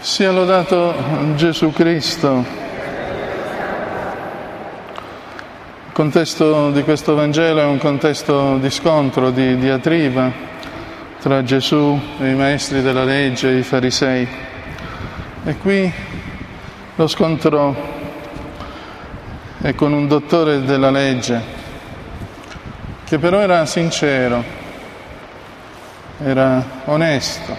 Sia lodato Gesù Cristo. Il contesto di questo Vangelo è un contesto di scontro, di diatriba tra Gesù e i maestri della legge e i farisei. E qui lo scontro è con un dottore della legge, che però era sincero, era onesto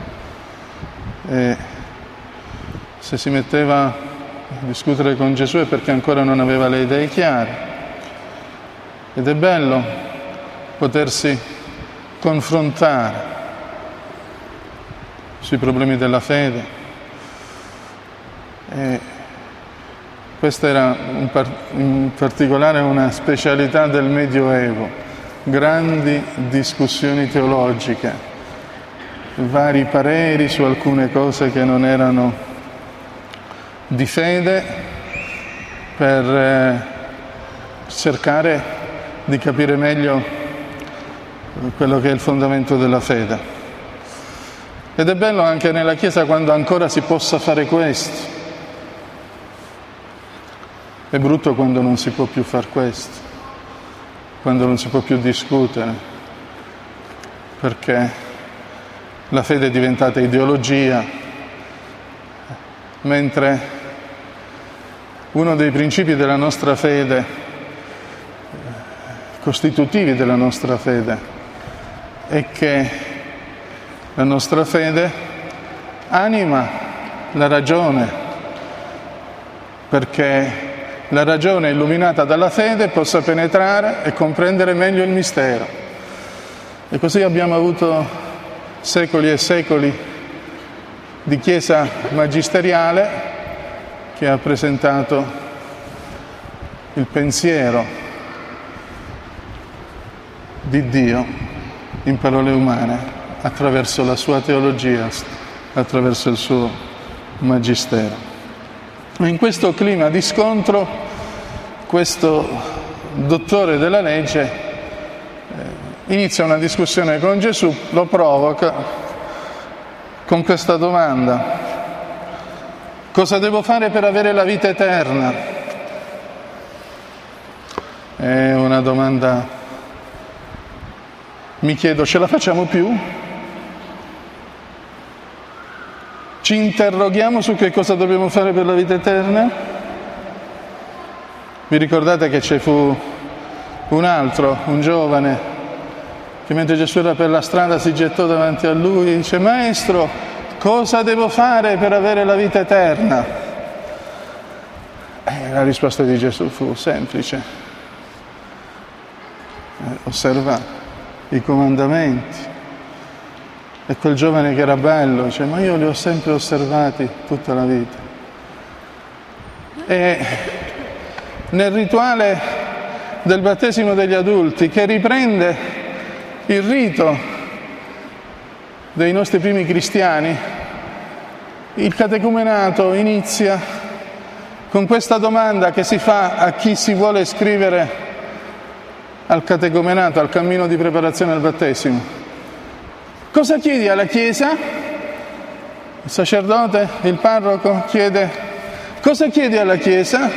e se si metteva a discutere con Gesù è perché ancora non aveva le idee chiare. Ed è bello potersi confrontare sui problemi della fede. E questa era in particolare una specialità del Medioevo, grandi discussioni teologiche, vari pareri su alcune cose che non erano di fede, per cercare di capire meglio quello che è il fondamento della fede. Ed è bello anche nella Chiesa quando ancora si possa fare questo. È brutto quando non si può più fare questo, quando non si può più discutere, perché la fede è diventata ideologia, mentre uno dei principi della nostra fede, costitutivi della nostra fede, è che la nostra fede anima la ragione, perché la ragione illuminata dalla fede possa penetrare e comprendere meglio il mistero. E così abbiamo avuto secoli e secoli di Chiesa magisteriale che ha presentato il pensiero di Dio in parole umane attraverso la sua teologia, attraverso il suo magistero. E in questo clima di scontro, questo dottore della legge inizia una discussione con Gesù, lo provoca con questa domanda: cosa devo fare per avere la vita eterna? È una domanda, mi chiedo, ce la facciamo più? Ci interroghiamo su che cosa dobbiamo fare per la vita eterna? Vi ricordate che ci fu un giovane, che mentre Gesù era per la strada si gettò davanti a lui e dice: Maestro, cosa devo fare per avere la vita eterna? La risposta di Gesù fu semplice: osserva i comandamenti. E quel giovane che era bello dice: ma io li ho sempre osservati tutta la vita. E nel rituale del battesimo degli adulti, che riprende il rito dei nostri primi cristiani, il catecumenato inizia con questa domanda che si fa a chi si vuole iscrivere al catecumenato, al cammino di preparazione al battesimo. Cosa chiedi alla Chiesa? Il sacerdote, il parroco chiede: cosa chiedi alla Chiesa?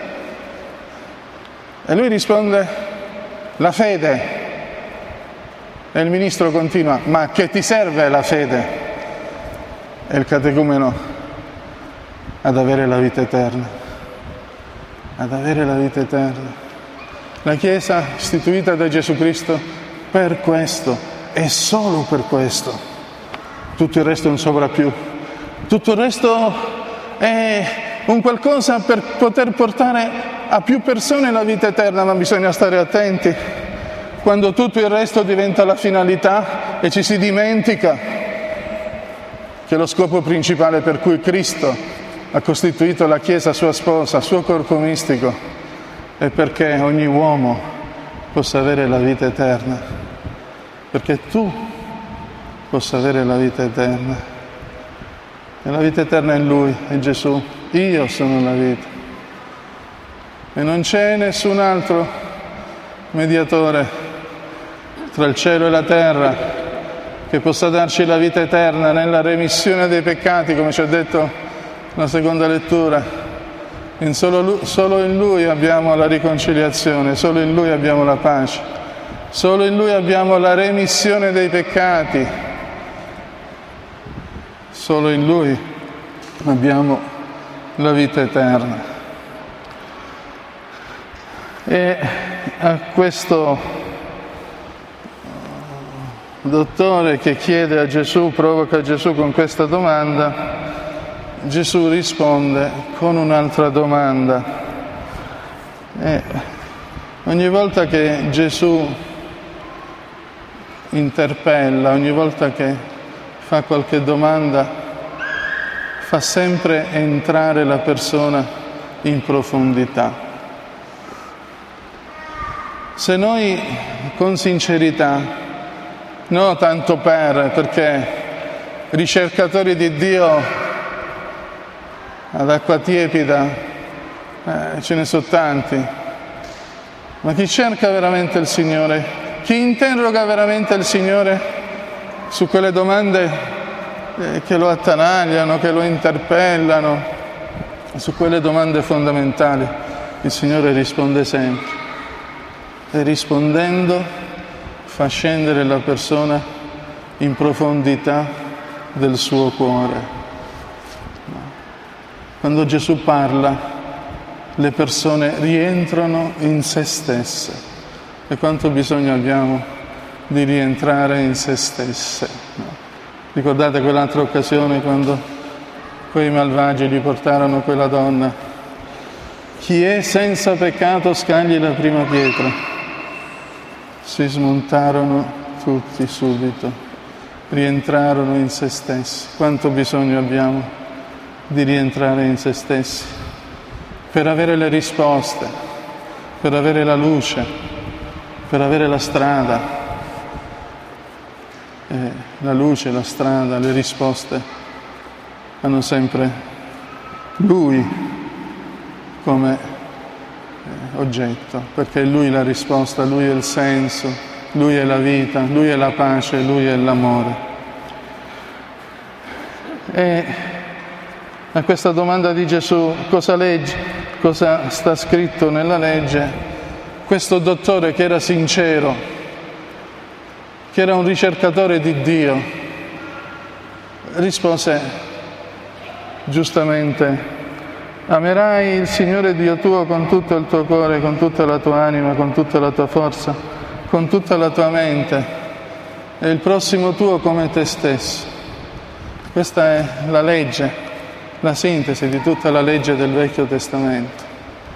E lui risponde: la fede. E il ministro continua: ma a che ti serve la fede? E il catecumeno: ad avere la vita eterna. Ad avere la vita eterna. La Chiesa istituita da Gesù Cristo per questo e solo per questo. Tutto il resto è un sovrappiù. Tutto il resto è un qualcosa per poter portare a più persone la vita eterna, ma bisogna stare attenti quando tutto il resto diventa la finalità e ci si dimentica che lo scopo principale per cui Cristo ha costituito la Chiesa sua sposa, suo corpo mistico, è perché ogni uomo possa avere la vita eterna, perché tu possa avere la vita eterna. E la vita eterna è in Lui, è Gesù. Io sono la vita. E non c'è nessun altro mediatore tra il cielo e la terra che possa darci la vita eterna nella remissione dei peccati, come ci ha detto la seconda lettura. Solo in Lui abbiamo la riconciliazione, solo in Lui abbiamo la pace, solo in Lui abbiamo la remissione dei peccati, solo in Lui abbiamo la vita eterna. E a questo dottore che chiede a Gesù, provoca Gesù con questa domanda, Gesù risponde con un'altra domanda. E ogni volta che Gesù interpella, ogni volta che fa qualche domanda, fa sempre entrare la persona in profondità. Se noi con sincerità, no tanto perché ricercatori di Dio ad acqua tiepida ce ne sono tanti, ma chi cerca veramente il Signore, chi interroga veramente il Signore su quelle domande che lo attanagliano, che lo interpellano, su quelle domande fondamentali, il Signore risponde sempre. E rispondendo fa scendere la persona in profondità del suo cuore. Quando Gesù parla, le persone rientrano in se stesse. E quanto bisogno abbiamo di rientrare in se stesse. Ricordate quell'altra occasione quando quei malvagi gli portarono quella donna? Chi è senza peccato scagli la prima pietra. Si smontarono tutti subito, rientrarono in se stessi. Quanto bisogno abbiamo di rientrare in se stessi per avere le risposte, per avere la luce, per avere la strada. La luce, la strada, le risposte hanno sempre Lui come oggetto, perché è Lui la risposta, Lui è il senso, Lui è la vita, Lui è la pace, Lui è l'amore. E a questa domanda di Gesù, cosa leggi, cosa sta scritto nella legge, questo dottore che era sincero, che era un ricercatore di Dio, rispose giustamente: amerai il Signore Dio tuo con tutto il tuo cuore, con tutta la tua anima, con tutta la tua forza, con tutta la tua mente, e il prossimo tuo come te stesso. Questa è la legge, la sintesi di tutta la legge del Vecchio Testamento.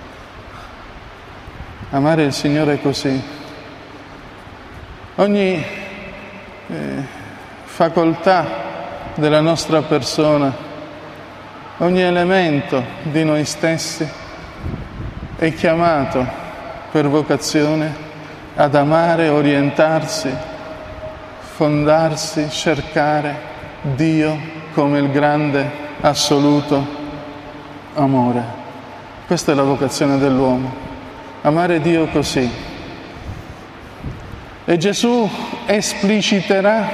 Amare il Signore così. Ogni facoltà della nostra persona, ogni elemento di noi stessi è chiamato per vocazione ad amare, orientarsi, fondarsi, cercare Dio come il grande, assoluto amore. Questa è la vocazione dell'uomo, amare Dio così. E Gesù espliciterà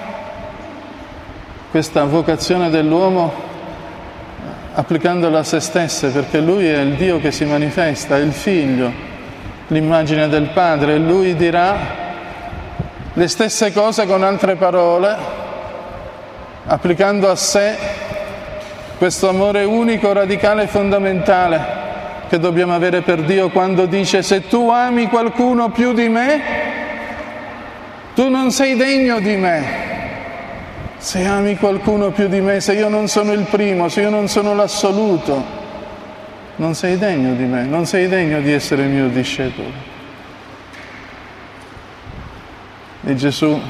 questa vocazione dell'uomo applicandola a se stesse, perché Lui è il Dio che si manifesta, è il Figlio, l'immagine del Padre, e Lui dirà le stesse cose con altre parole, applicando a sé questo amore unico, radicale e fondamentale che dobbiamo avere per Dio, quando dice: se tu ami qualcuno più di me, tu non sei degno di me. Se ami qualcuno più di me, se io non sono il primo, se io non sono l'assoluto, non sei degno di me, non sei degno di essere mio discepolo. E Gesù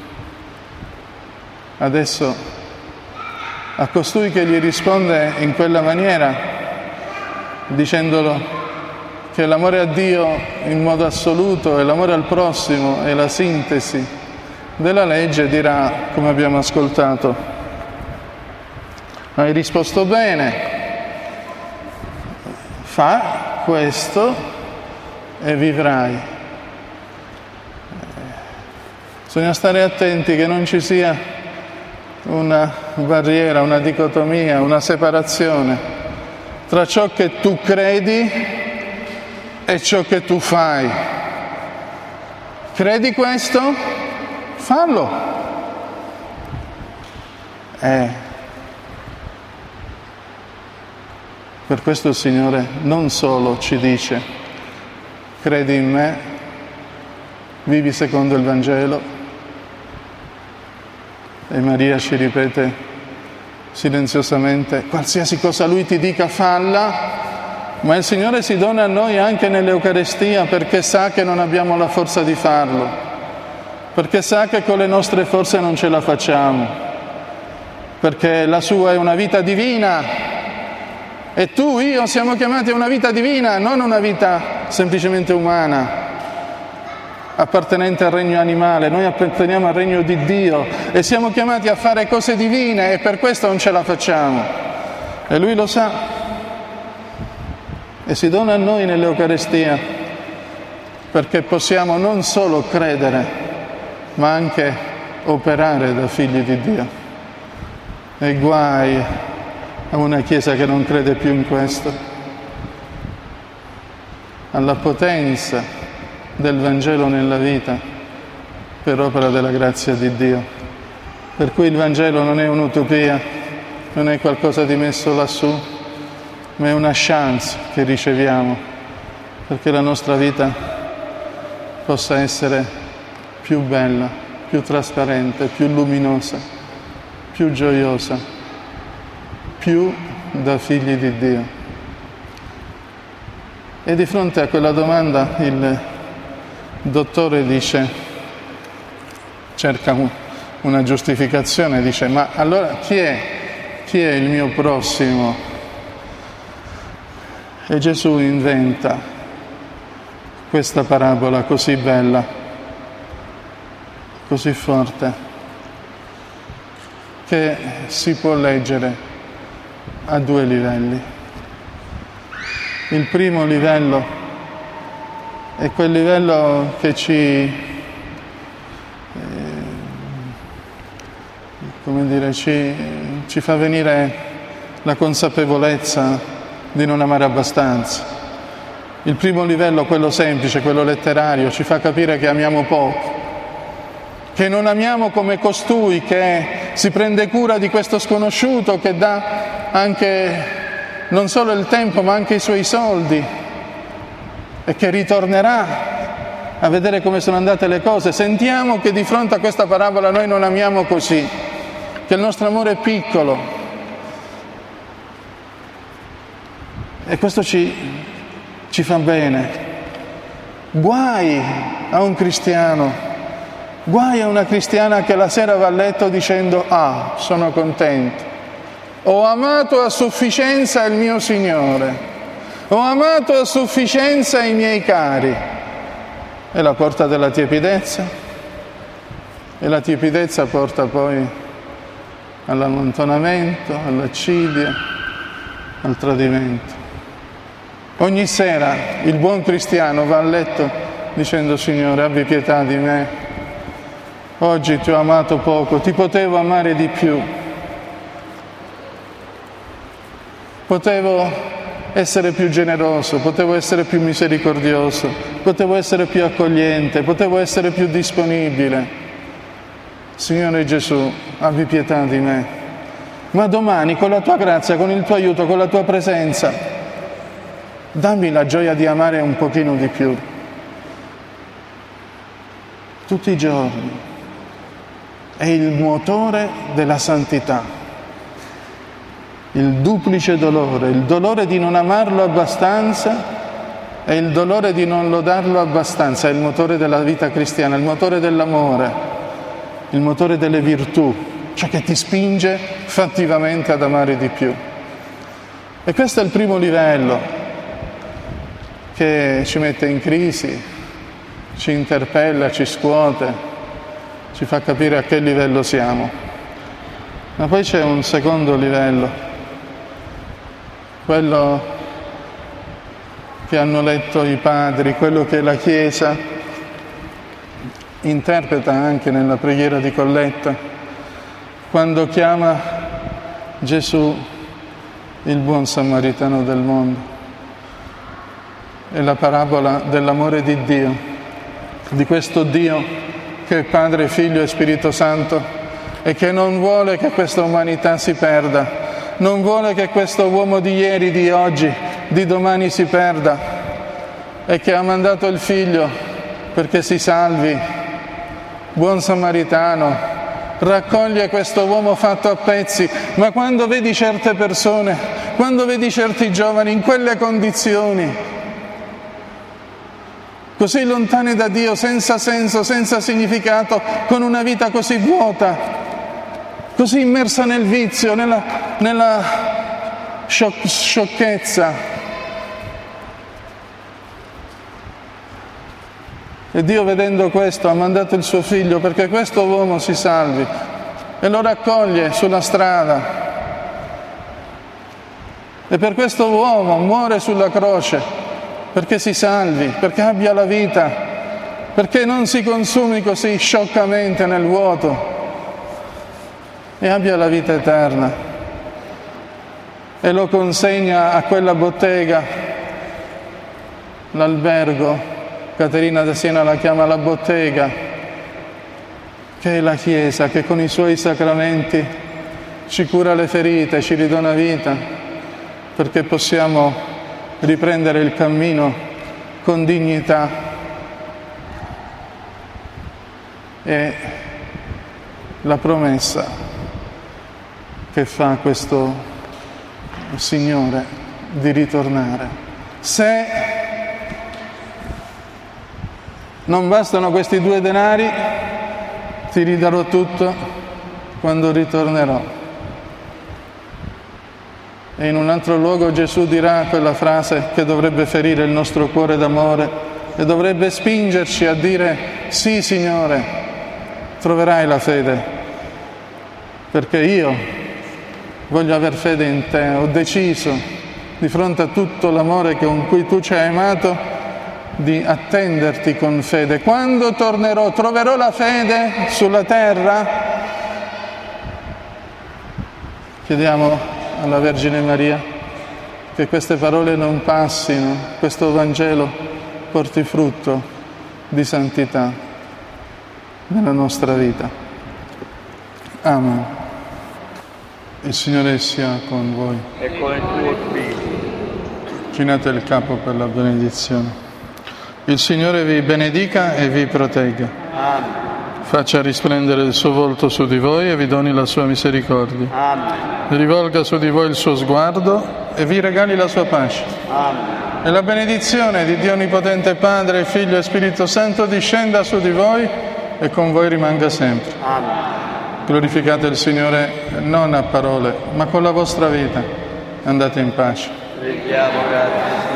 adesso a costui che gli risponde in quella maniera, dicendolo che l'amore a Dio in modo assoluto e l'amore al prossimo è la sintesi della legge, dirà, come abbiamo ascoltato: hai risposto bene, fa questo e vivrai. Bisogna stare attenti che non ci sia una barriera, una dicotomia, una separazione tra ciò che tu credi e ciò che tu fai. Credi questo? Fallo. Per questo il Signore non solo ci dice: credi in me, vivi secondo il Vangelo, e Maria ci ripete silenziosamente: qualsiasi cosa Lui ti dica, falla. Ma il Signore si dona a noi anche nell'Eucaristia, perché sa che non abbiamo la forza di farlo, perché sa che con le nostre forze non ce la facciamo, perché la sua è una vita divina e tu, io siamo chiamati a una vita divina, non una vita semplicemente umana, appartenente al regno animale. Noi apparteniamo al regno di Dio e siamo chiamati a fare cose divine, e per questo non ce la facciamo. E Lui lo sa e si dona a noi nell'Eucaristia, perché possiamo non solo credere, ma anche operare da figli di Dio. E guai a una Chiesa che non crede più in questo, alla potenza del Vangelo nella vita per opera della grazia di Dio. Per cui il Vangelo non è un'utopia, non è qualcosa di messo lassù, ma è una chance che riceviamo perché la nostra vita possa essere più bella, più trasparente, più luminosa, più gioiosa, più da figli di Dio. E di fronte a quella domanda il dottore dice, cerca una giustificazione, dice: ma allora chi è il mio prossimo? E Gesù inventa questa parabola così bella, così forte, che si può leggere a due livelli. Il primo livello è quel livello che ci fa venire la consapevolezza di non amare abbastanza. Il primo livello, quello semplice, quello letterario, ci fa capire che amiamo poco, che non amiamo come costui che si prende cura di questo sconosciuto, che dà anche non solo il tempo ma anche i suoi soldi, e che ritornerà a vedere come sono andate le cose. Sentiamo che di fronte a questa parabola noi non amiamo così, che il nostro amore è piccolo. E questo ci fa bene. Guai a un cristiano, guai a una cristiana che la sera va a letto dicendo: ah, sono contento, ho amato a sufficienza il mio Signore, ho amato a sufficienza i miei cari. È la porta della tiepidezza, e la tiepidezza porta poi all'allontanamento, all'accidia, al tradimento. Ogni sera il buon cristiano va a letto dicendo: Signore, abbi pietà di me, oggi ti ho amato poco, ti potevo amare di più, potevo essere più generoso, potevo essere più misericordioso, potevo essere più accogliente, potevo essere più disponibile. Signore Gesù, abbi pietà di me, ma domani con la tua grazia, con il tuo aiuto, con la tua presenza, dammi la gioia di amare un pochino di più, tutti i giorni. È il motore della santità, il duplice dolore, il dolore di non amarlo abbastanza e il dolore di non lodarlo abbastanza. È il motore della vita cristiana, il motore dell'amore, il motore delle virtù, ciò che ti spinge fattivamente ad amare di più. E questo è il primo livello, che ci mette in crisi, ci interpella, ci scuote, ci fa capire a che livello siamo. Ma poi c'è un secondo livello, quello che hanno letto i padri, quello che la Chiesa interpreta anche nella preghiera di colletta, quando chiama Gesù il buon samaritano del mondo. È la parabola dell'amore di Dio, di questo Dio che è Padre, Figlio e Spirito Santo e che non vuole che questa umanità si perda, non vuole che questo uomo di ieri, di oggi, di domani si perda, e che ha mandato il Figlio perché si salvi. Buon samaritano, raccoglie questo uomo fatto a pezzi, ma quando vedi certe persone, quando vedi certi giovani in quelle condizioni, così lontani da Dio, senza senso, senza significato, con una vita così vuota, così immersa nel vizio, nella sciocchezza. E Dio, vedendo questo, ha mandato il suo Figlio perché questo uomo si salvi, e lo raccoglie sulla strada. E per questo uomo muore sulla croce, perché si salvi, perché abbia la vita, perché non si consumi così scioccamente nel vuoto e abbia la vita eterna. E lo consegna a quella bottega, l'albergo. Caterina da Siena la chiama la bottega, che è la Chiesa, che con i suoi sacramenti ci cura le ferite, ci ridona vita, perché possiamo riprendere il cammino con dignità. E la promessa che fa questo Signore di ritornare. Se non bastano questi 2 denari, ti ridarò tutto quando ritornerò. E in un altro luogo Gesù dirà quella frase che dovrebbe ferire il nostro cuore d'amore e dovrebbe spingerci a dire: sì, Signore, troverai la fede, perché io voglio aver fede in te. Ho deciso, di fronte a tutto l'amore con cui tu ci hai amato, di attenderti con fede. Quando tornerò, troverò la fede sulla terra? Chiediamo alla Vergine Maria che queste parole non passino, questo Vangelo porti frutto di santità nella nostra vita. Amen. Il Signore sia con voi. E con il tuo spirito. Chinate il capo per la benedizione. Il Signore vi benedica e vi protegga. Amen. Faccia risplendere il suo volto su di voi e vi doni la sua misericordia. Amen. Rivolga su di voi il suo sguardo e vi regali la sua pace. Amen. E la benedizione di Dio Onnipotente Padre, Figlio e Spirito Santo discenda su di voi e con voi rimanga sempre. Amen. Glorificate il Signore non a parole, ma con la vostra vita. Andate in pace. Preghiamo, grazie.